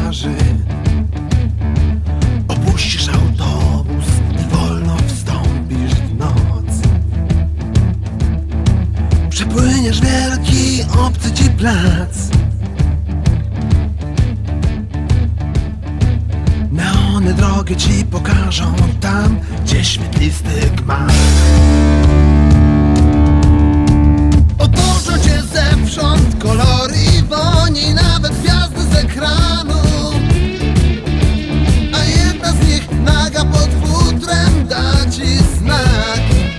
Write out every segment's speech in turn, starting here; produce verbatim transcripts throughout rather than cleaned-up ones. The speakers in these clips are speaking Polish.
plaży. Opuścisz autobus i wolno wstąpisz w noc. Przepłyniesz wielki, obcy ci plac. Neony drogie ci pokażą tam, gdzie świetlisty gmach. Otoczą cię zewsząd kolory i woni, nawet gwiazdy z ekranu. A jedna z nich naga pod futrem da ci znak.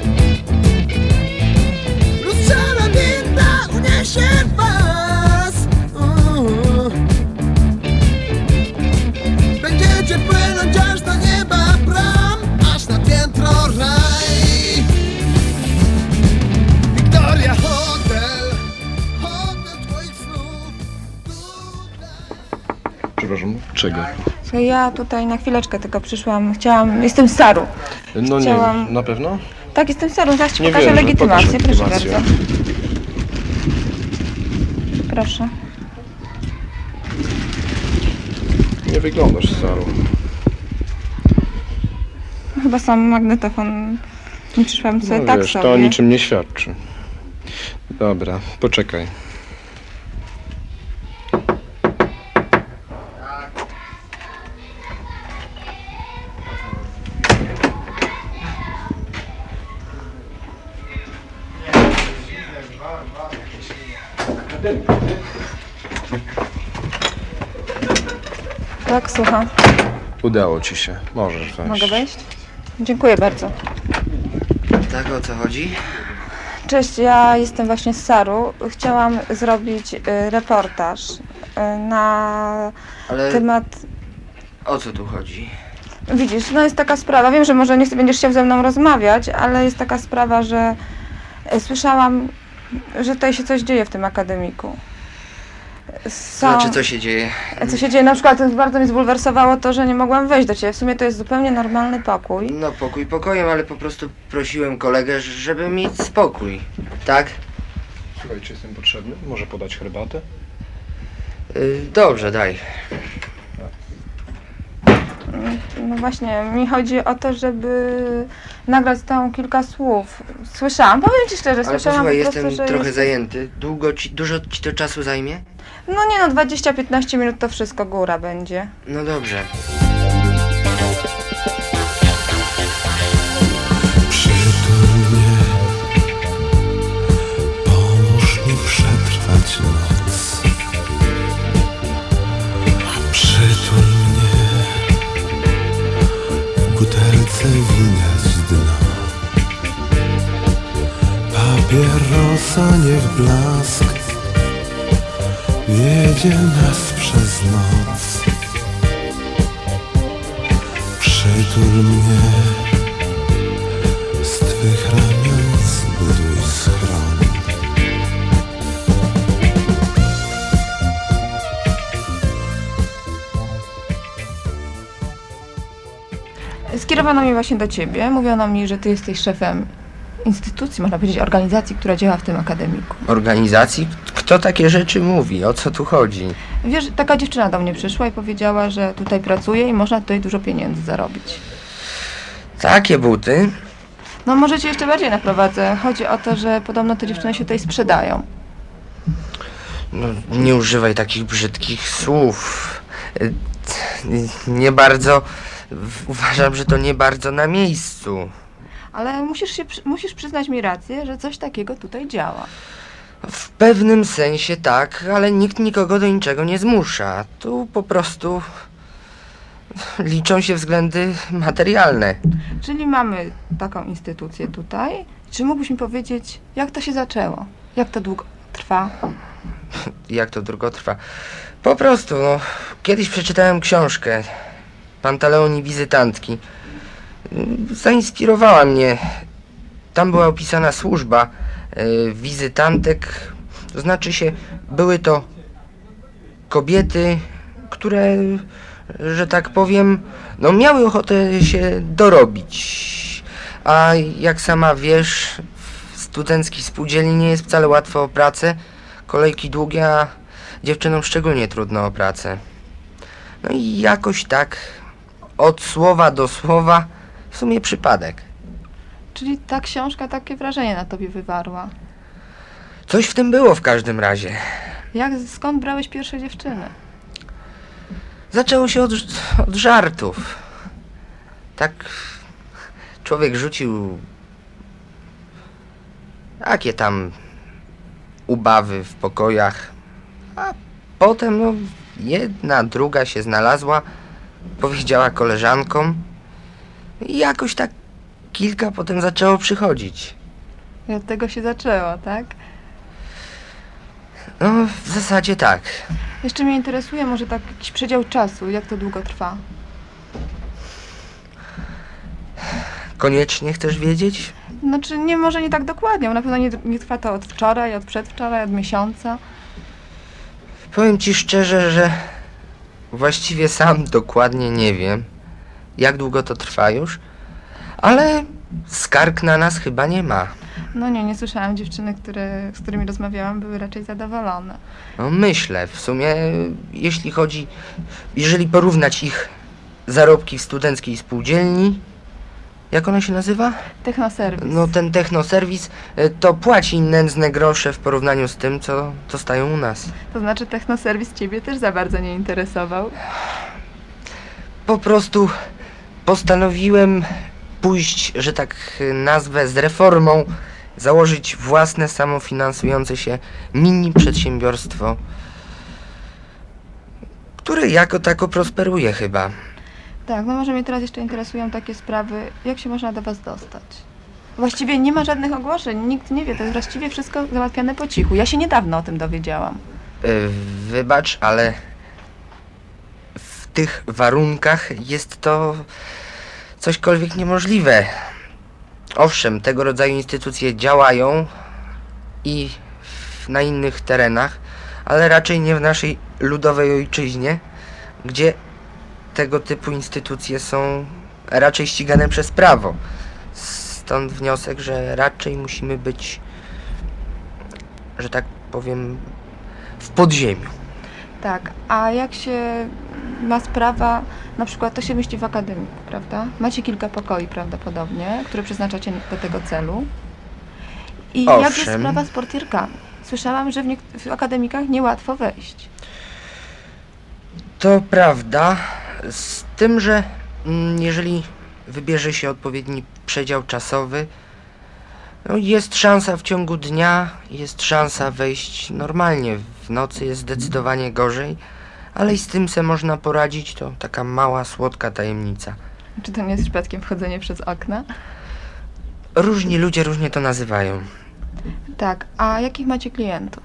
Lustrzana winda uniesie was. uh. Będziecie płynąć aż do nieba bram, aż na piętro raj. Wiktoria Hotel, hotel twoich snów tutaj. Przepraszam, czego? Ja tutaj na chwileczkę tylko przyszłam, chciałam, jestem z Saru. No Chciałam... nie, na pewno? Tak, jestem z Saru, zaraz ci Nie pokażę wierzę, legitymację, pokaż proszę legitymację. bardzo. Proszę. Nie wyglądasz, Saru. Chyba sam magnetofon nie przyszłam sobie No tak wiesz, sobie. to o niczym nie świadczy. Dobra, poczekaj. Tak, słucham. Udało ci się. Możesz wejść. Mogę wejść? Dziękuję bardzo. Tak, o co chodzi? Cześć, ja jestem właśnie z Saru. Chciałam zrobić y, reportaż y, na Ale temat... o co tu chodzi? Widzisz, no jest taka sprawa, wiem, że może nie będziesz chciał ze mną rozmawiać, ale jest taka sprawa, że y, słyszałam, że tutaj się coś dzieje w tym akademiku. Są... Znaczy, co się dzieje? Co się dzieje? Na przykład bardzo mnie zbulwersowało to, że nie mogłam wejść do ciebie. W sumie to jest zupełnie normalny pokój. No pokój pokojem, ale po prostu prosiłem kolegę, żeby mieć spokój. Tak? Słuchaj, czy jestem potrzebny? Może podać herbatę? Yy, dobrze, daj. No właśnie, mi chodzi o to, żeby nagrać tam kilka słów. Słyszałam, powiem ci szczerze, Ale słyszałam posłuchaj, po prostu, jestem że trochę jest... zajęty. Długo ci, dużo ci to czasu zajmie? No nie no, dwadzieścia piętnaście minut to wszystko góra będzie. No dobrze. Przytul mnie, pomóż mi przetrwać noc. Przytul mnie, w butelce widać dno. Papierosa niech blask wiedzie nas przez noc. Przytul mnie, z twych ramion zbuduj schron. Skierowano mnie właśnie do ciebie. Mówiono mi, że ty jesteś szefem instytucji, można powiedzieć organizacji, która działa w tym akademiku. Organizacji? Kto takie rzeczy mówi? O co tu chodzi? Wiesz, taka dziewczyna do mnie przyszła i powiedziała, że tutaj pracuje i można tutaj dużo pieniędzy zarobić. Takie buty? No może cię jeszcze bardziej naprowadzę. Chodzi o to, że podobno te dziewczyny się tutaj sprzedają. No, nie używaj takich brzydkich słów. Y, Nie bardzo... Uważam, że to nie bardzo na miejscu. Ale musisz, się, przy- musisz przyznać mi rację, że coś takiego tutaj działa. W pewnym sensie tak, ale nikt nikogo do niczego nie zmusza. Tu po prostu liczą się względy materialne. Czyli mamy taką instytucję tutaj. Czy mógłbyś mi powiedzieć, jak to się zaczęło? Jak to długo trwa? Jak to długo trwa? Po prostu, no, kiedyś przeczytałem książkę Pantaleon i wizytantki. Zainspirowała mnie. Tam była opisana służba y, wizytantek. To znaczy się, były to kobiety, które, że tak powiem, no miały ochotę się dorobić. A jak sama wiesz, w studenckiej spółdzielni nie jest wcale łatwo o pracę. Kolejki długie, a dziewczynom szczególnie trudno o pracę. No i jakoś tak od słowa do słowa, w sumie przypadek. Czyli ta książka takie wrażenie na tobie wywarła. Coś w tym było w każdym razie. Jak, skąd brałeś pierwsze dziewczyny? Zaczęło się od, od żartów. Tak człowiek rzucił takie tam ubawy w pokojach, a potem no, jedna, druga się znalazła, powiedziała koleżankom i jakoś tak kilka potem zaczęło przychodzić. I od tego się zaczęło, tak? No, w zasadzie tak. Jeszcze mnie interesuje może tak jakiś przedział czasu, jak to długo trwa? Koniecznie chcesz wiedzieć? Znaczy, nie, może nie tak dokładnie, bo na pewno nie, nie trwa to od wczoraj, od przedwczoraj, od miesiąca. Powiem ci szczerze, że właściwie sam dokładnie nie wiem, jak długo to trwa już, ale skarg na nas chyba nie ma. No nie, nie słyszałam. Dziewczyny, które, z którymi rozmawiałam, były raczej zadowolone. No myślę, w sumie, jeśli chodzi, jeżeli porównać ich zarobki w studenckiej spółdzielni, jak ona się nazywa? Technoserwis. No ten technoserwis y, to płaci nędzne grosze w porównaniu z tym, co dostają u nas. To znaczy technoserwis ciebie też za bardzo nie interesował? Po prostu postanowiłem pójść, że tak nazwę, z reformą, założyć własne, samofinansujące się mini przedsiębiorstwo, które jako tako prosperuje chyba. Tak, no może mnie teraz jeszcze interesują takie sprawy, jak się można do was dostać? Właściwie nie ma żadnych ogłoszeń, nikt nie wie, to jest właściwie wszystko załatwiane po cichu. Ja się niedawno o tym dowiedziałam. Y, wybacz, ale w tych warunkach jest to cośkolwiek niemożliwe. Owszem, tego rodzaju instytucje działają i w, na innych terenach, ale raczej nie w naszej ludowej ojczyźnie, gdzie tego typu instytucje są raczej ścigane przez prawo. Stąd wniosek, że raczej musimy być, że tak powiem, w podziemiu. Tak, a jak się ma sprawa, na przykład to się mieści w akademiku, prawda? Macie kilka pokoi prawdopodobnie, które przeznaczacie do tego celu. I jak jest Owszem. sprawa z portierkami? Słyszałam, że w, niek- w akademikach niełatwo wejść. To prawda, z tym, że mm, jeżeli wybierze się odpowiedni przedział czasowy, no jest szansa w ciągu dnia, jest szansa wejść normalnie. W nocy jest zdecydowanie gorzej, ale i z tym se można poradzić, to taka mała, słodka tajemnica. Czy to nie jest przypadkiem wchodzenie przez okna? Różni ludzie różnie to nazywają. Tak, a jakich macie klientów?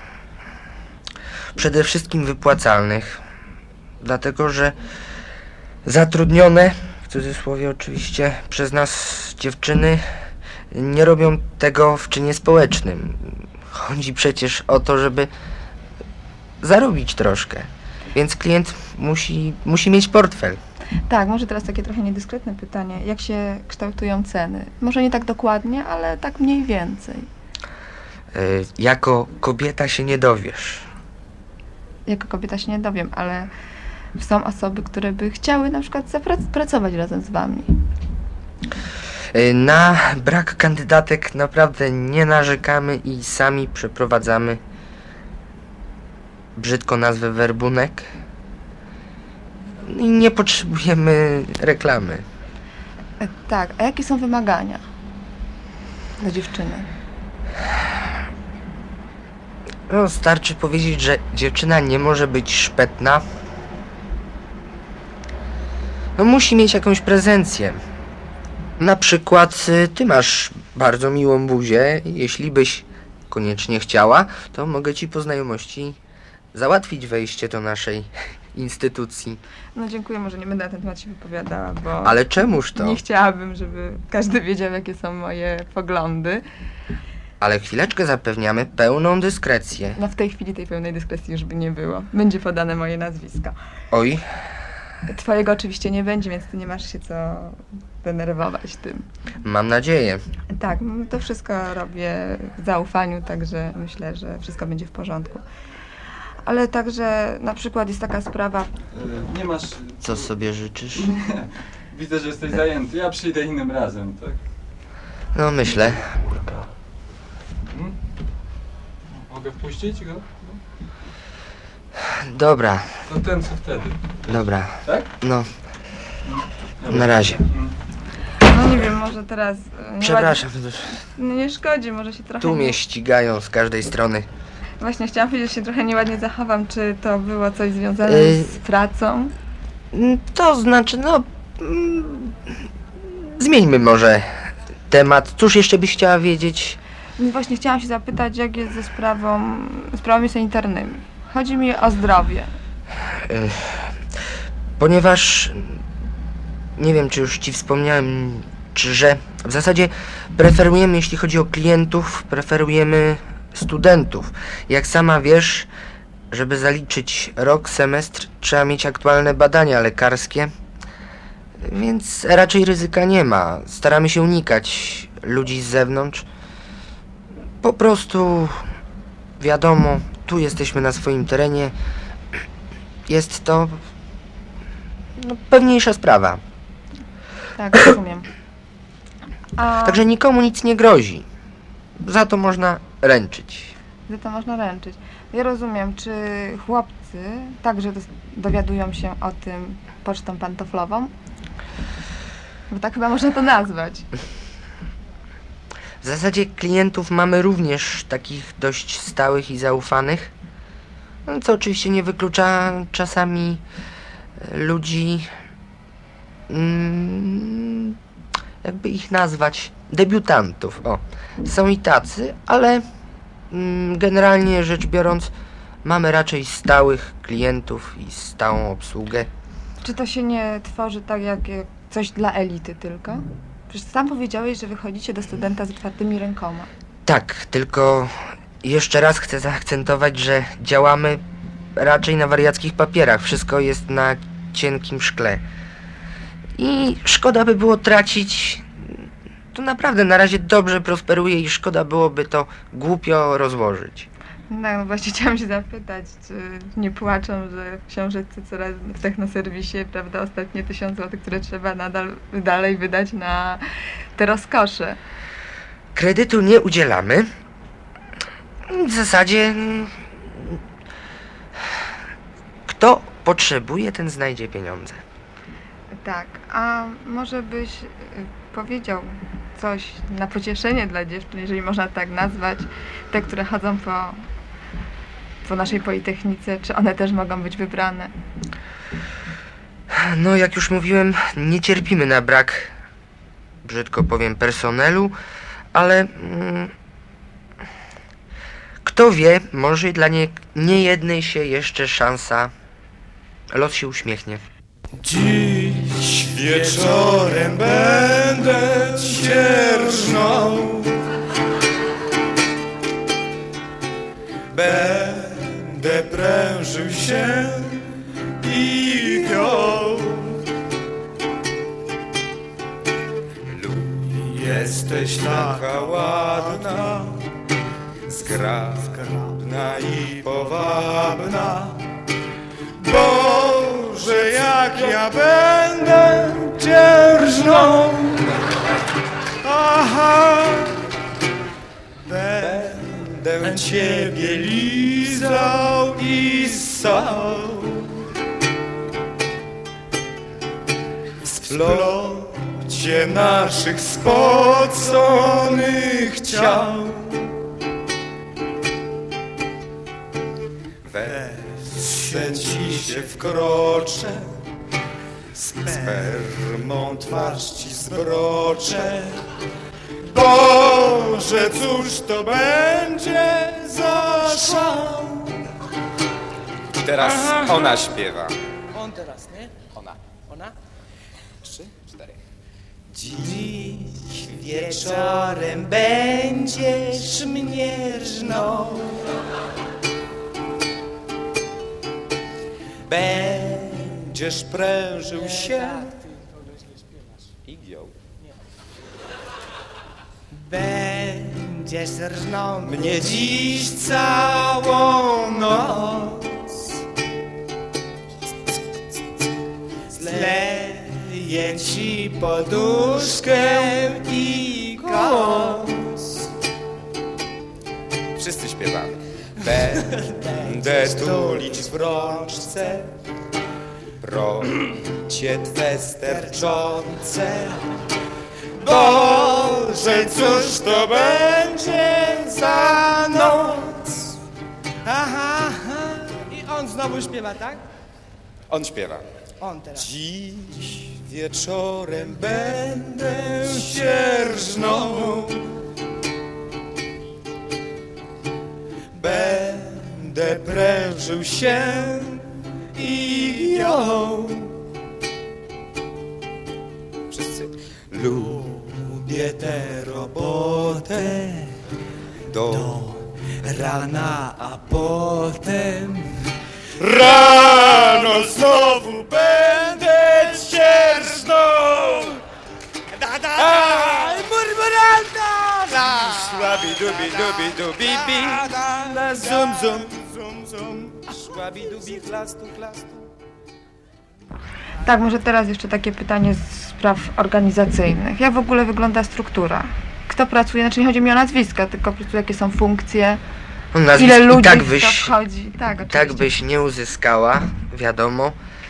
Przede wszystkim wypłacalnych, dlatego że zatrudnione, w cudzysłowie oczywiście, przez nas dziewczyny nie robią tego w czynie społecznym. Chodzi przecież o to, żeby zarobić troszkę, więc klient musi, musi mieć portfel. Tak, może teraz takie trochę niedyskretne pytanie. Jak się kształtują ceny? Może nie tak dokładnie, ale tak mniej więcej. Y, jako kobieta się nie dowiesz. Jako kobieta się nie dowiem, ale są osoby, które by chciały na przykład zaprac- pracować razem z wami. Y, Na brak kandydatek naprawdę nie narzekamy i sami przeprowadzamy, brzydko nazwę, werbunek. I nie potrzebujemy reklamy. E, tak, a jakie są wymagania do dziewczyny? No, starczy powiedzieć, że dziewczyna nie może być szpetna. No, musi mieć jakąś prezencję. Na przykład y, ty masz bardzo miłą buzię. Jeśli byś koniecznie chciała, to mogę ci po znajomości załatwić wejście do naszej instytucji. No dziękuję, może nie będę na ten temat się wypowiadała, bo Ale czemuż to? nie chciałabym, żeby każdy wiedział, jakie są moje poglądy. Ale chwileczkę, zapewniamy pełną dyskrecję. No w tej chwili tej pełnej dyskresji już by nie było. Będzie podane moje nazwisko. Oj, Twojego oczywiście nie będzie, więc ty nie masz się co denerwować tym. mam nadzieję. Tak, no to wszystko robię w zaufaniu, także myślę, że wszystko będzie w porządku. ale także na przykład jest taka sprawa, Y, Nie masz... Co sobie życzysz? Widzę, że jesteś zajęty. Ja przyjdę innym razem, tak? No myślę. Hmm? Mogę wpuścić go? Dobra, To ten co wtedy, dobra. tak? No, na razie. Hmm. no nie wiem, może teraz... e, nie Przepraszam, ładnie- Nie szkodzi, może się trochę... tu nie- mnie ścigają z każdej strony. Właśnie chciałam powiedzieć, że się trochę nieładnie zachowam. Czy to było coś związane Yy. z pracą? Mm, To znaczy, no... mm, Zmieńmy może temat. Cóż jeszcze byś chciała wiedzieć? No właśnie chciałam się zapytać, jak jest ze sprawą, sprawami sanitarnymi. Chodzi mi o zdrowie. Ech, Ponieważ... Nie wiem, czy już ci wspomniałem, czy że... W zasadzie preferujemy, jeśli chodzi o klientów, preferujemy studentów. Jak sama wiesz, żeby zaliczyć rok, semestr, trzeba mieć aktualne badania lekarskie. Więc raczej ryzyka nie ma. Staramy się unikać ludzi z zewnątrz. Po prostu, wiadomo, tu jesteśmy na swoim terenie. Jest to no, pewniejsza sprawa. Tak, rozumiem. A Także nikomu nic nie grozi. Za to można ręczyć. za to można ręczyć. Ja rozumiem, czy chłopcy także dos- dowiadują się o tym pocztą pantoflową? Bo tak chyba można to nazwać. W zasadzie klientów mamy również takich dość stałych i zaufanych. No, co oczywiście nie wyklucza czasami e, ludzi, mm, jakby ich nazwać, debiutantów. O, są i tacy, ale mm, generalnie rzecz biorąc mamy raczej stałych klientów i stałą obsługę. Czy to się nie tworzy tak jak, jak coś dla elity tylko? Przecież sam powiedziałeś, że wychodzicie do studenta z otwartymi rękoma. Tak, tylko jeszcze raz chcę zaakcentować, że działamy raczej na wariackich papierach. Wszystko jest na cienkim szkle. I szkoda by było tracić. To naprawdę na razie dobrze prosperuje i szkoda byłoby to głupio rozłożyć. No, no właśnie chciałam się zapytać, czy nie płaczą, że w książeczce coraz w technoserwisie, prawda, ostatnie tysiąc złotych, które trzeba nadal dalej wydać na te rozkosze. Kredytu nie udzielamy. W zasadzie mm, kto potrzebuje, ten znajdzie pieniądze. Tak, a może byś y, powiedział coś na pocieszenie dla dziewczyn, jeżeli można tak nazwać, te, które chodzą po, po naszej Politechnice, czy one też mogą być wybrane? No, jak już mówiłem, nie cierpimy na brak, brzydko powiem, personelu, ale mm, kto wie, może dla nie, niejednej się jeszcze szansa, los się uśmiechnie. Dziś wieczorem będę dzierżnął, będę prężył się i piął. Jesteś taka ładna, zgrabna i powabna. Boże, jak ja będę dzierżną. Aha, będę ciebie lizał i ssał. W splocie naszych spoconych ciał. Wesel ci się wkroczę, spermą twarz ci zbroczę. Boże, cóż to będzie za szał? Teraz ona śpiewa. On teraz, nie? Ona. Ona? Trzy, cztery. Dziś wieczorem będziesz mnie rżnął. Będziesz prężył się Igieł. Będziesz rżnął mnie dziś całą noc. Kupię ci poduszkę i koc. Wszyscy śpiewamy. Będę tulić w rączce procie twe sterczące. Boże, cóż to będzie za noc? Aha, aha. I on znowu śpiewa, tak? On śpiewa. On teraz. Dziś wieczorem będę sierżną. Będę prężył się i ją. Wszyscy. Lubię tę robotę do rana, a potem rano znowu będę sierżną. Da, da, da. Murmuranta! Szłabi dubi dubi dubi bi. La zum zum zum zum. Szłabi dubi chlastu chlastu. Tak, może teraz jeszcze takie pytanie z spraw organizacyjnych. Jak w ogóle wygląda struktura? Kto pracuje? Znaczy nie chodzi mi o nazwiska, tylko po prostu jakie są funkcje, No, nazwisk ile ludzi i tak w byś, to wchodzi. Tak, oczywiście. tak byś nie uzyskała, wiadomo.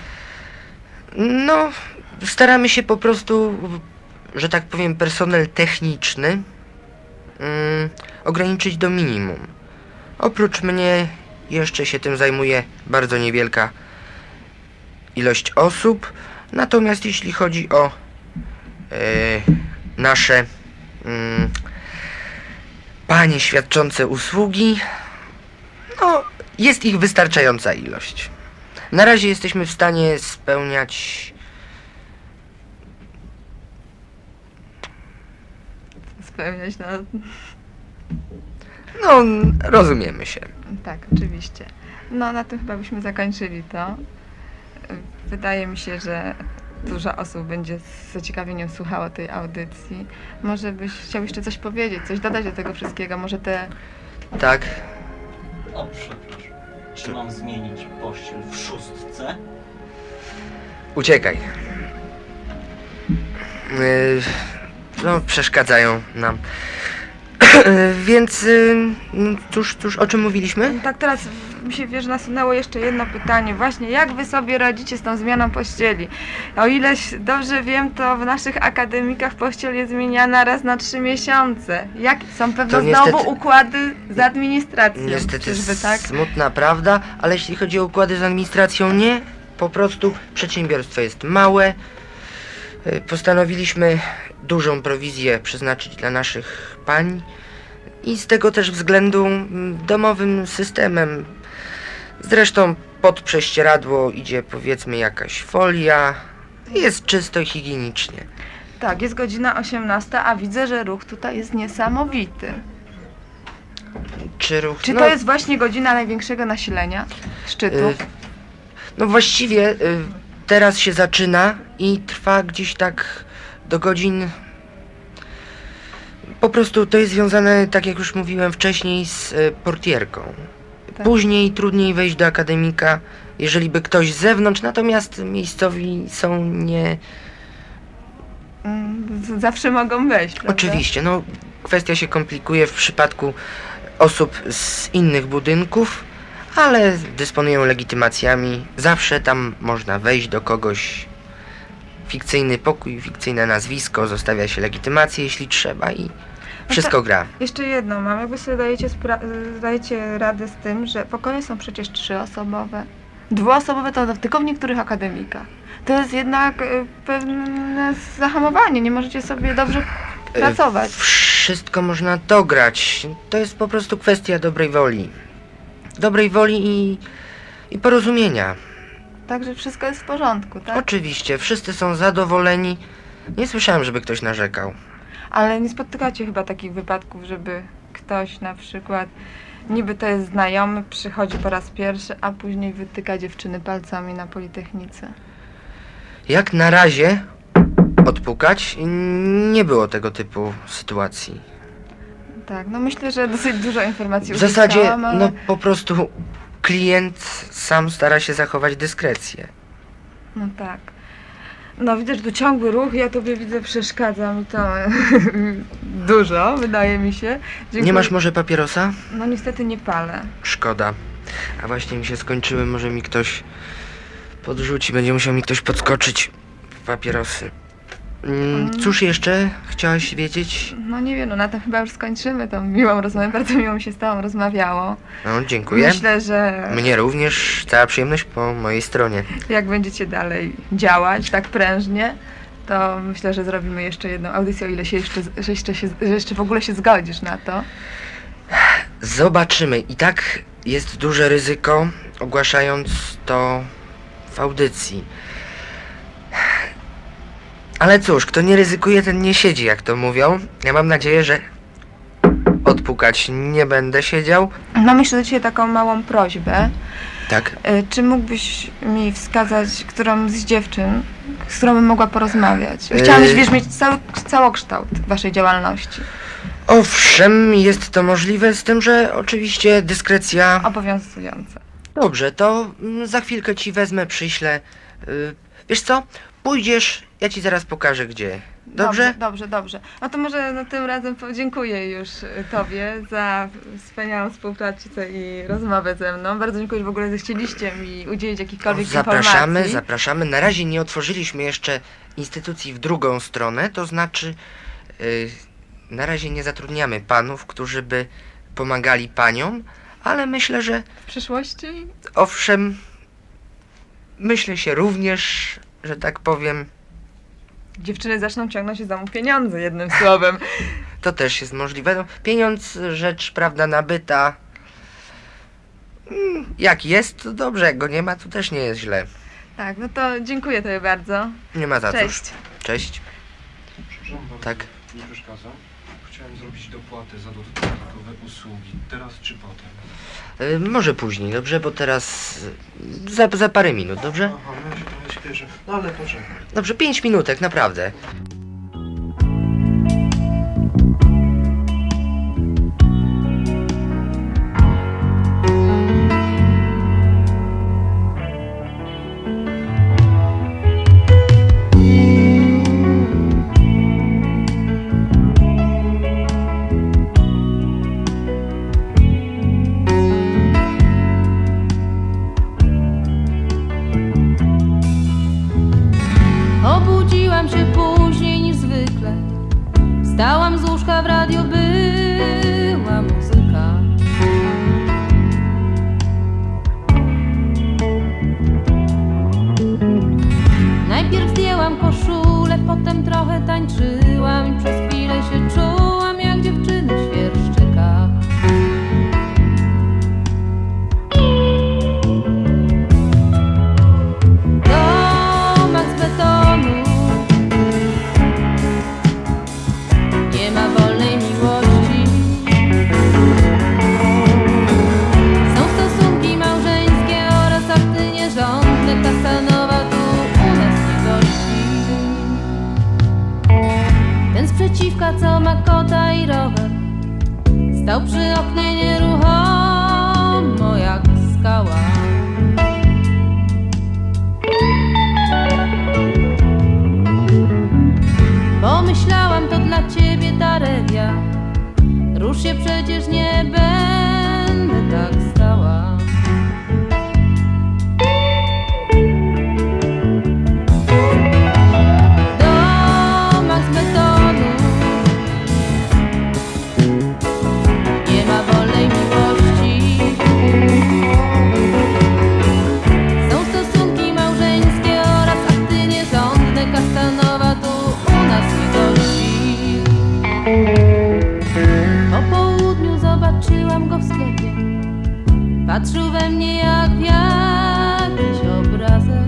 No, staramy się po prostu, że tak powiem, personel techniczny mm, ograniczyć do minimum. Oprócz mnie jeszcze się tym zajmuje bardzo niewielka ilość osób. Natomiast jeśli chodzi o e, nasze mm, panie świadczące usługi, no jest ich wystarczająca ilość. Na razie jesteśmy w stanie spełniać Spełniać na... no rozumiemy się. Tak, oczywiście. No na tym chyba byśmy zakończyli to. Wydaje mi się, że dużo osób będzie z zaciekawieniem słuchało tej audycji. Może byś chciał jeszcze coś powiedzieć, coś dodać do tego wszystkiego, może te... Tak. O, przepraszam. Czy mam zmienić pościel w szóstce? Uciekaj. Yy, no, przeszkadzają nam. Więc yy, cóż, cóż, o czym mówiliśmy? Tak, teraz mi się, wiesz, nasunęło jeszcze jedno pytanie. Właśnie, jak wy sobie radzicie z tą zmianą pościeli? O ileś dobrze wiem, to w naszych akademikach pościel jest zmieniana raz na trzy miesiące. Jak są pewno To niestety- znowu układy z administracją. Niestety Czyżby tak? smutna prawda, ale jeśli chodzi o układy z administracją, nie. Po prostu przedsiębiorstwo jest małe. Yy, Postanowiliśmy dużą prowizję przeznaczyć dla naszych pań i z tego też względu mm, domowym systemem. Zresztą pod prześcieradło idzie, powiedzmy, jakaś folia. Jest czysto i higienicznie. Tak, jest godzina osiemnasta, a widzę, że ruch tutaj jest niesamowity. Czy ruch... Czy no, to jest właśnie godzina największego nasilenia szczytu? y, No właściwie y, teraz się zaczyna i trwa gdzieś tak do godzin... Po prostu to jest związane, tak jak już mówiłem wcześniej, z y, portierką. Tak. Później trudniej wejść do akademika, jeżeli by ktoś z zewnątrz, natomiast miejscowi są nie... Mm, z- Zawsze mogą wejść, prawda? Oczywiście, no kwestia się komplikuje w przypadku osób z innych budynków, ale dysponują legitymacjami. Zawsze tam można wejść do kogoś. Fikcyjny pokój, fikcyjne nazwisko, zostawia się legitymację, jeśli trzeba i wszystko gra. Jeszcze jedno mam, jakby sobie dajecie, spra- zdajecie radę z tym, że pokoje są przecież trzyosobowe. Dwuosobowe to tylko w niektórych akademikach. To jest jednak y, pewne zahamowanie, nie możecie sobie dobrze pracować. Wszystko można dograć. To jest po prostu kwestia dobrej woli. Dobrej woli i, i porozumienia. Także wszystko jest w porządku, tak? Oczywiście, wszyscy są zadowoleni. Nie słyszałem, żeby ktoś narzekał. Ale nie spotykacie chyba takich wypadków, żeby ktoś na przykład, niby to jest znajomy, przychodzi po raz pierwszy, a później wytyka dziewczyny palcami na Politechnice. Jak na razie odpukać, nie było tego typu sytuacji. Tak, no myślę, że dosyć dużo informacji W zasadzie, uzyskałam, ale... no po prostu klient sam stara się zachować dyskrecję. No tak. No widać, tu ciągły ruch, ja tobie widzę przeszkadza mi to dużo, wydaje mi się. Dziękuję. Nie masz może papierosa? No niestety nie palę. Szkoda. A właśnie mi się skończyły, może mi ktoś podrzuci, będzie musiał mi ktoś podskoczyć w papierosy. Mm, cóż jeszcze chciałaś wiedzieć? No nie wiem, no na tym chyba już skończymy tą miłą rozmowę, bardzo miło mi się z tobą rozmawiało. No, dziękuję. Myślę, że Mnie również, cała przyjemność po mojej stronie. jak będziecie dalej działać tak prężnie, to myślę, że zrobimy jeszcze jedną audycję, o ile się jeszcze, że jeszcze, się, że jeszcze w ogóle się zgodzisz na to. Zobaczymy. I tak jest duże ryzyko, ogłaszając to w audycji. Ale cóż, kto nie ryzykuje, ten nie siedzi, jak to mówią. Ja mam nadzieję, że odpukać nie będę siedział. Mam jeszcze do ciebie taką małą prośbę. Tak. Y, Czy mógłbyś mi wskazać, którą z dziewczyn, z którą bym mogła porozmawiać? Chciałam, Yy. wiesz, mieć cały, całokształt waszej działalności. Owszem, jest to możliwe, z tym, że oczywiście dyskrecja... Obowiązujące. Dobrze, to mm, za chwilkę ci wezmę, przyślę. Y, wiesz co? Pójdziesz, ja ci zaraz pokażę gdzie. Dobrze? Dobrze, dobrze, dobrze. No to może no, tym razem podziękuję już y, tobie za wspaniałą współpracę i rozmowę ze mną. Bardzo dziękuję, że w ogóle zechcieliście mi udzielić jakichkolwiek Zapraszamy, informacji. zapraszamy. Na razie nie otworzyliśmy jeszcze instytucji w drugą stronę, to znaczy y, na razie nie zatrudniamy panów, którzy by pomagali paniom, ale myślę, że W przyszłości? owszem, myślę się również, że tak powiem, Dziewczyny zaczną ciągnąć z domu pieniądze, jednym słowem. to też jest możliwe. No, pieniądz, rzecz, prawda, nabyta. Mm, Jak jest, to dobrze, jak go nie ma, to też nie jest źle. Tak, no to dziękuję tobie bardzo. Nie ma za cóż. Cześć. Cześć. Przepraszam bardzo, Tak. nie przeszkadzam. Chciałem zrobić dopłatę za dodatkowe usługi. Teraz czy potem? Y, może później, dobrze? Bo teraz y, za, za parę minut, dobrze? Aha, no ja się trochę śpieszę. No ale poczekaj. Dobrze, pięć minutek, naprawdę. Obudziłam się później niż zwykle. Wstałam z łóżka, w radio była muzyka. Najpierw zdjęłam koszulę, potem trochę tańczyłam i przez chwilę się czułam jak dziewczyny w świerszczykach. Domek z betonu, nie ma wolnej miłości. Są stosunki małżeńskie oraz akty nierządne. Kasanowa tu u nas nie gości. Ten sprzeciwka, co ma kota i rower, stał przy oknie nieruchomo jak skała. Pomyślałam, to dla ciebie Darelia. Rusz się, przecież nie będę tak stała. Domek z betonu, nie ma wolnej miłości. Są stosunki małżeńskie oraz akty nierządne. Kastanowa tu u nas nie gości. Po południu zobaczyłam go w sklepie. Patrzył we mnie jak w jakiś obrazek.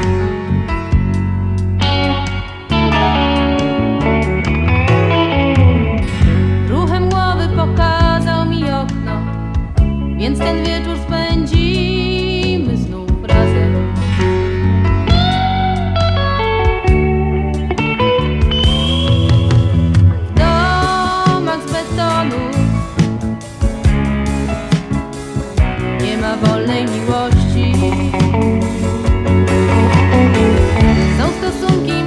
Ruchem głowy pokazał mi okno, więc ten wieczór spędzimy znów razem. Domek z betonu, nie ma wolnej miłości. Są stosunki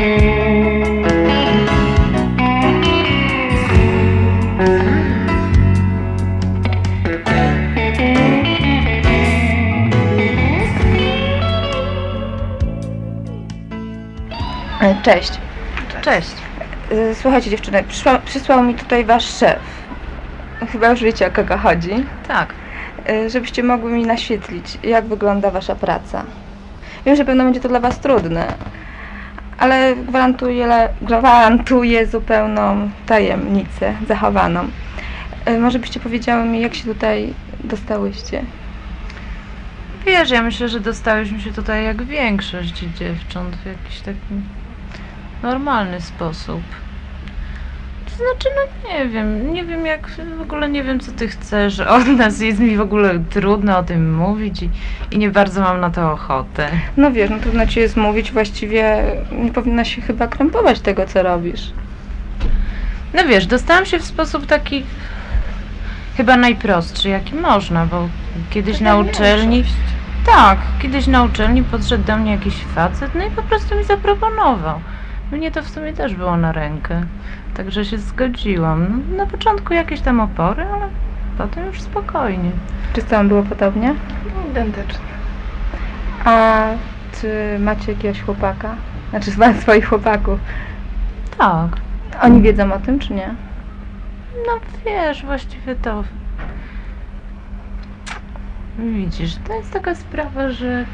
Cześć. Cześć. Słuchajcie dziewczyny, przyszła, przysłał mi tutaj wasz szef. Chyba już wiecie, o kogo chodzi. Tak. Żebyście mogły mi naświetlić, jak wygląda wasza praca. Wiem, że pewno będzie to dla was trudne, ale gwarantuję, gwarantuję zupełną tajemnicę zachowaną. Może byście powiedziały mi, jak się tutaj dostałyście? Wiesz, ja myślę, że dostałyśmy się tutaj jak większość dziewcząt w jakiś taki normalny sposób. To znaczy, no nie wiem, nie wiem jak, w ogóle nie wiem co ty chcesz od nas, jest mi w ogóle trudno o tym mówić i, i nie bardzo mam na to ochotę. No wiesz, no trudno ci jest mówić, właściwie nie powinna się chyba krępować tego, co robisz. No wiesz, dostałam się w sposób taki chyba najprostszy, jaki można, bo kiedyś na uczelni... Tak, kiedyś na uczelni podszedł do mnie jakiś facet, no i po prostu mi zaproponował. Mnie to w sumie też było na rękę, także się zgodziłam. Na początku jakieś tam opory, ale potem już spokojnie. Czy z tobą było podobnie? Identycznie. A czy macie jakiegoś chłopaka? Znaczy swoich chłopaków? Tak. Oni wiedzą o tym, czy nie? No wiesz, właściwie to... Widzisz, to jest taka sprawa, że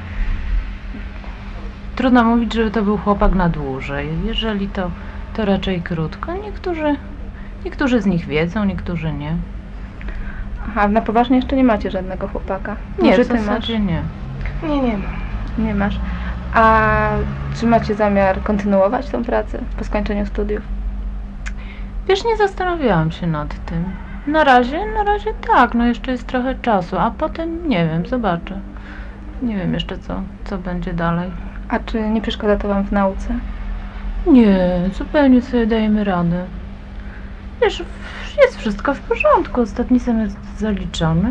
trudno mówić, że to był chłopak na dłużej. Jeżeli to, to raczej krótko. Niektórzy, niektórzy z nich wiedzą, niektórzy nie. Aha, na poważnie jeszcze nie macie żadnego chłopaka? Nie, Może w ty zasadzie masz? nie. Nie, nie mam. Nie masz. A czy macie zamiar kontynuować tą pracę po skończeniu studiów? Wiesz, nie zastanawiałam się nad tym. Na razie, na razie tak, no jeszcze jest trochę czasu, a potem nie wiem, zobaczę. Nie wiem jeszcze co, co będzie dalej. A czy nie przeszkadza to wam w nauce? Nie, zupełnie sobie dajemy radę. Wiesz, jest wszystko w porządku, ostatni semestr zaliczony.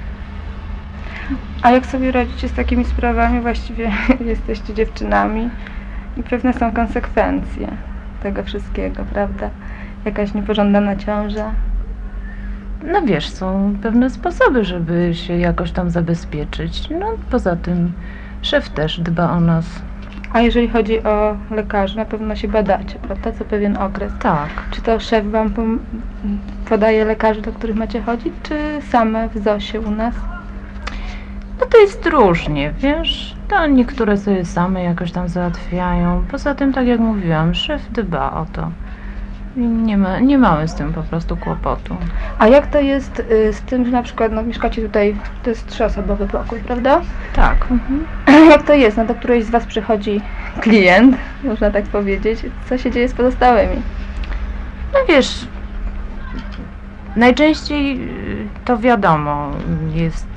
A jak sobie radzicie z takimi sprawami? Właściwie jesteście dziewczynami i pewne są konsekwencje tego wszystkiego, prawda? Jakaś niepożądana ciąża. No wiesz, są pewne sposoby, żeby się jakoś tam zabezpieczyć. No poza tym szef też dba o nas. A jeżeli chodzi o lekarzy, na pewno się badacie, prawda? Co pewien okres. Tak. Czy to szef wam podaje lekarzy, do których macie chodzić, czy same w zosie u nas? No to jest różnie, wiesz? To niektóre sobie same jakoś tam załatwiają. Poza tym, tak jak mówiłam, szef dba o to. Nie, ma, nie mamy z tym po prostu kłopotu. A jak to jest y, z tym, że na przykład no, mieszkacie tutaj, to jest trzyosobowy pokój, prawda? Tak. Mhm. Jak to jest? No do którejś z was przychodzi klient, można tak powiedzieć. Co się dzieje z pozostałymi? No wiesz, najczęściej to wiadomo jest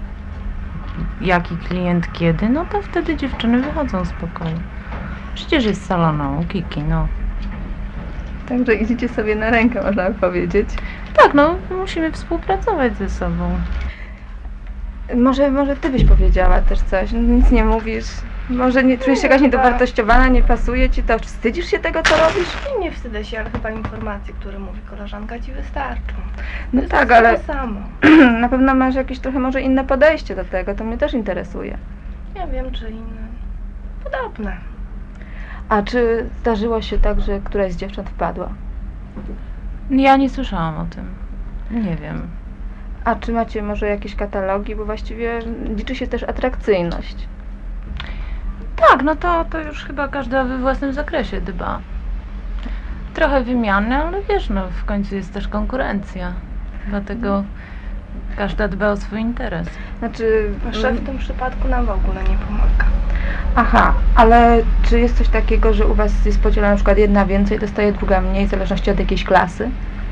jaki klient kiedy, no to wtedy dziewczyny wychodzą z pokoju. Przecież jest sala nauki, kino. Także idziecie sobie na rękę, można by powiedzieć. Tak, no musimy współpracować ze sobą. Może, może ty byś powiedziała też coś, nic nie mówisz. Może nie czujesz się jakaś niedowartościowana, nie pasuje ci to? Wstydzisz się tego, co robisz? Nie, nie wstydzę się, ale chyba informacje, które mówi koleżanka, ci wystarczą. No to tak, jest ale to samo. Na pewno masz jakieś trochę może inne podejście do tego, to mnie też interesuje. Nie wiem, czy inne. Podobne. A czy zdarzyło się tak, że któraś z dziewcząt wpadła? Ja nie słyszałam o tym. Nie wiem. A czy macie może jakieś katalogi, bo właściwie liczy się też atrakcyjność. Tak, no to, to już chyba każda we własnym zakresie dba. Trochę wymiany, ale wiesz, no w końcu jest też konkurencja. Dlatego każda dba o swój interes. Znaczy... Szef w tym przypadku nam w ogóle nie pomaga. Aha, ale czy jest coś takiego, że u was jest podzielona na przykład jedna więcej, dostaje druga mniej, w zależności od jakiejś klasy?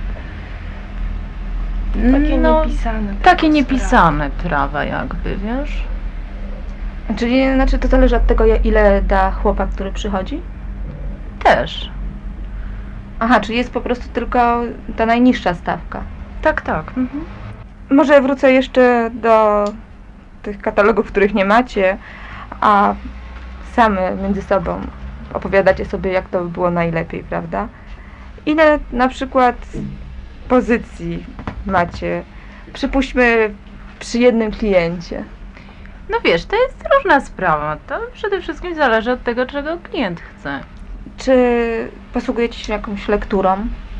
Takie no, niepisane. Takie niepisane prawa jakby, wiesz? Czyli znaczy to zależy od tego, ile da chłopak, który przychodzi? Też. Aha, czyli jest po prostu tylko ta najniższa stawka. Tak, tak. Mhm. Może wrócę jeszcze do tych katalogów, których nie macie, a same między sobą opowiadacie sobie, jak to by było najlepiej, prawda? Ile na przykład pozycji macie, przypuśćmy, przy jednym kliencie? No wiesz, to jest różna sprawa. To przede wszystkim zależy od tego, czego klient chce. Czy posługujecie się jakąś lekturą?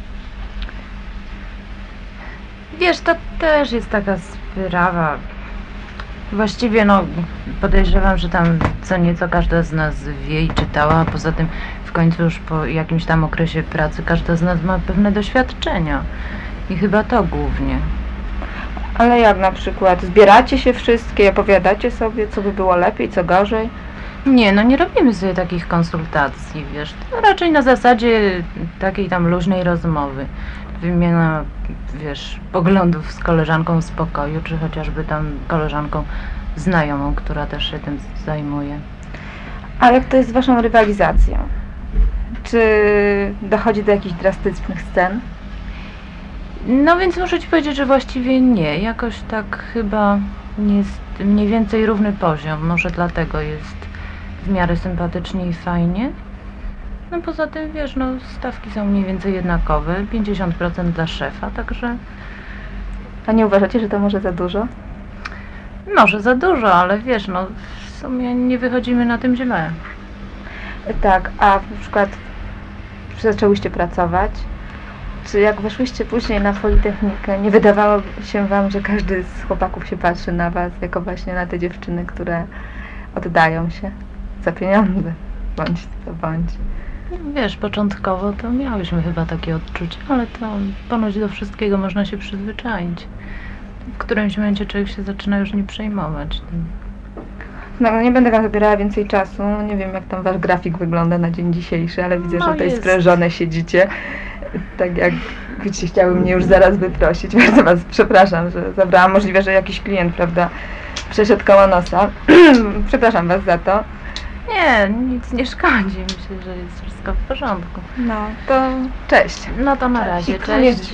Wiesz, to też jest taka sprawa. Właściwie no podejrzewam, że tam co nieco każda z nas wie i czytała, a poza tym w końcu już po jakimś tam okresie pracy każda z nas ma pewne doświadczenia. I chyba to głównie. Ale jak na przykład? Zbieracie się wszystkie, opowiadacie sobie, co by było lepiej, co gorzej? Nie, no nie robimy sobie takich konsultacji, wiesz. To raczej na zasadzie takiej tam luźnej rozmowy. Wymiana, wiesz, poglądów z koleżanką z pokoju, czy chociażby tam koleżanką znajomą, która też się tym zajmuje. A jak to jest z waszą rywalizacją? Czy dochodzi do jakichś drastycznych scen? No więc muszę ci powiedzieć, że właściwie nie. Jakoś tak chyba jest mniej więcej równy poziom. Może dlatego jest w miarę sympatycznie i fajnie. No poza tym, wiesz, no stawki są mniej więcej jednakowe. pięćdziesiąt procent dla szefa, także... A nie uważacie, że to może za dużo? Może za dużo, ale wiesz, no w sumie nie wychodzimy na tym źle. Tak, a na przykład zaczęłyście pracować, czy jak weszłyście później na Politechnikę, nie wydawało się wam, że każdy z chłopaków się patrzy na was, jako właśnie na te dziewczyny, które oddają się za pieniądze, bądź co bądź? Wiesz, początkowo to miałyśmy chyba takie odczucie, ale to ponoć do wszystkiego można się przyzwyczaić. W którymś momencie człowiek się zaczyna już nie przejmować tym. No, nie będę wam zabierała więcej czasu. Nie wiem, jak tam wasz grafik wygląda na dzień dzisiejszy, ale widzę, No że tutaj jest. sprężone siedzicie. Tak jak ci chciały mnie już zaraz wyprosić. Bardzo was przepraszam, że zabrałam. Możliwe, że jakiś klient, prawda, przeszedł koło nosa. Przepraszam was za to. Nie, nic nie szkodzi. Myślę, że jest wszystko w porządku. No, to cześć. No to na razie, cześć.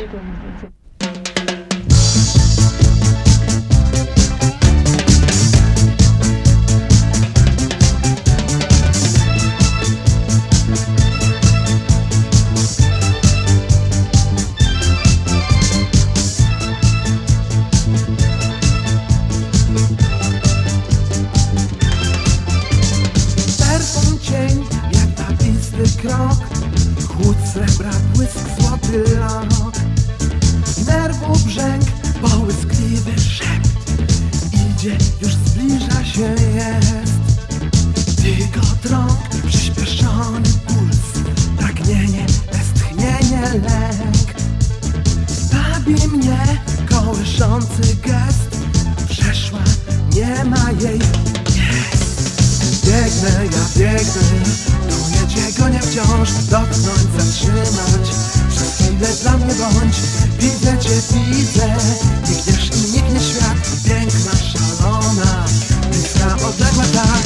Czerwon cień, jak napistny krok, chłód srebra, błysk, złoty lok. Nerwów brzęk, połyskliwy szept, idzie, już zbliża się, jest. Tylko rąk, przyspieszony puls, pragnienie, westchnienie, lęk. Bawi mnie kołyszący gest, przeszła, nie ma jej, jest. Biegnę, ja biegnę, gonię, gonię wciąż, dotknąć, zatrzymać, przez chwilę dla mnie bądź. Widzę cię, widzę, nikniesz i niknie świat, piękna, szalona, bliska, odległa tak.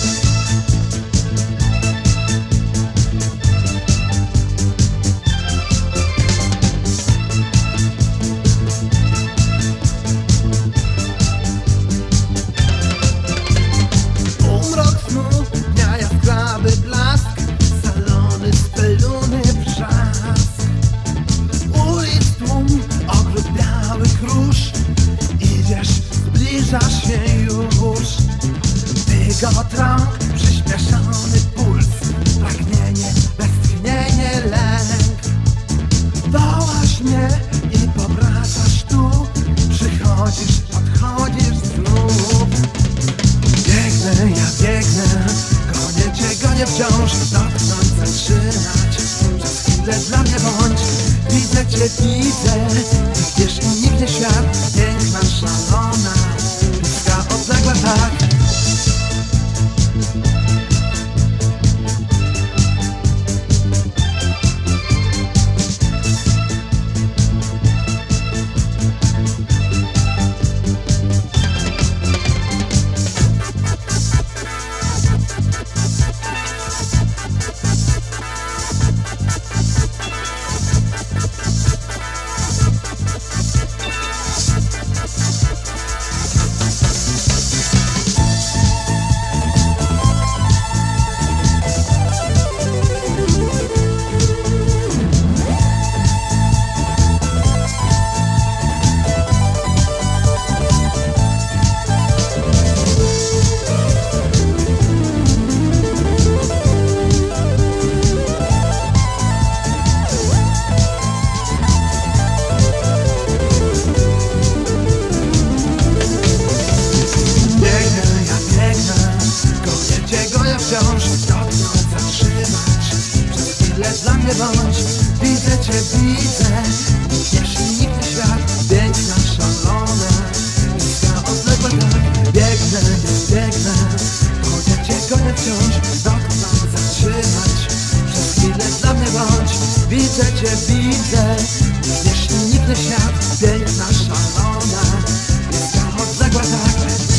Umrok snu, dnia jaskrawy blask, salony, speluny, wrzask. Ulic tłum, ogród białych róż, idziesz, zbliżasz się już. Tygot rąk, przyspieszony puls, pragnienie, westchnienie, lęk. Wołasz mnie i powracasz tu, przychodzisz, odchodzisz znów. Biegnę, ja biegnę, gonię cię, gonię wciąż, dotknąć, zatrzymać, przez chwilę dla mnie bądź. Widzę cię, widzę, nikniesz i niknie świat, piękna, szalona, bliska, odległa tak. dla mnie bądź. Widzę cię, widzę, nieśmienity świat, piękna, szalona, bliska, odległa tak. Biegnę, biegnę, chodzę cię gonię wciąż, dokąd zatrzymać, przez chwilę dla mnie bądź. Widzę cię, widzę, nieśmienity świat, piękna, szalona, bliska, odległa tak.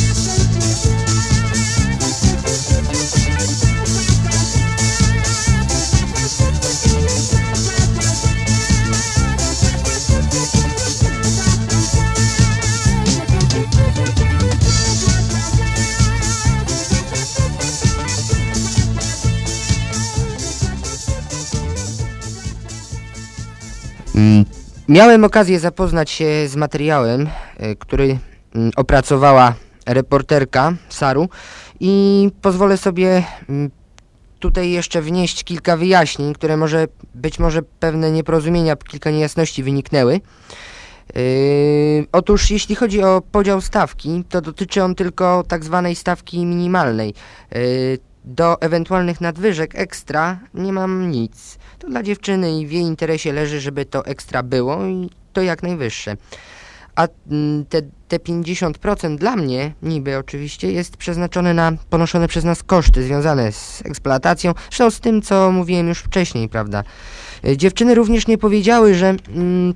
Miałem okazję zapoznać się z materiałem, który opracowała reporterka Saru i pozwolę sobie tutaj jeszcze wnieść kilka wyjaśnień, które może być może pewne nieporozumienia, kilka niejasności wyniknęły. Yy, otóż jeśli chodzi o podział stawki, to dotyczy on tylko tak zwanej stawki minimalnej. Yy, do ewentualnych nadwyżek ekstra nie mam nic. To dla dziewczyny i w jej interesie leży, żeby to ekstra było i to jak najwyższe. A te, te pięćdziesiąt procent dla mnie, niby oczywiście, jest przeznaczone na ponoszone przez nas koszty związane z eksploatacją, zresztą z tym, co mówiłem już wcześniej, prawda. Dziewczyny również nie powiedziały, że mm,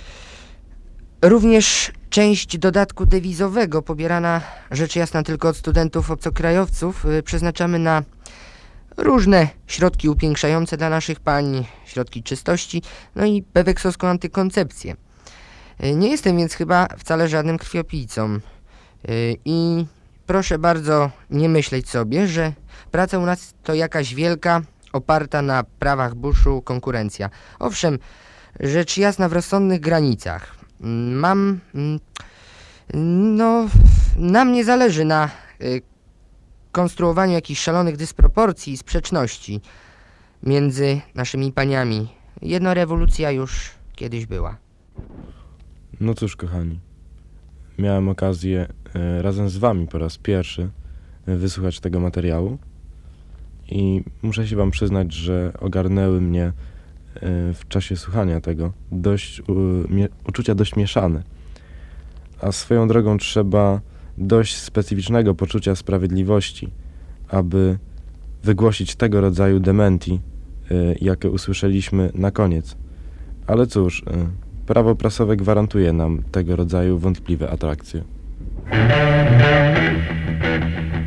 również część dodatku dewizowego pobierana rzecz jasna tylko od studentów obcokrajowców y, przeznaczamy na różne środki upiększające dla naszych pań, środki czystości, no i beweksowską antykoncepcję. Nie jestem więc chyba wcale żadnym krwiopijcą i proszę bardzo nie myśleć sobie, że praca u nas to jakaś wielka, oparta na prawach buszu konkurencja. Owszem, rzecz jasna w rozsądnych granicach. Mam, no, nam nie zależy na konstruowaniu jakichś szalonych dysproporcji i sprzeczności między naszymi paniami. Jedna rewolucja już kiedyś była. No cóż, kochani, miałem okazję e, razem z wami po raz pierwszy e, wysłuchać tego materiału i muszę się wam przyznać, że ogarnęły mnie e, w czasie słuchania tego dość u, mie, uczucia dość mieszane. A swoją drogą trzeba dość specyficznego poczucia sprawiedliwości, aby wygłosić tego rodzaju dementi, e, jakie usłyszeliśmy na koniec. Ale cóż, e, prawo prasowe gwarantuje nam tego rodzaju wątpliwe atrakcje.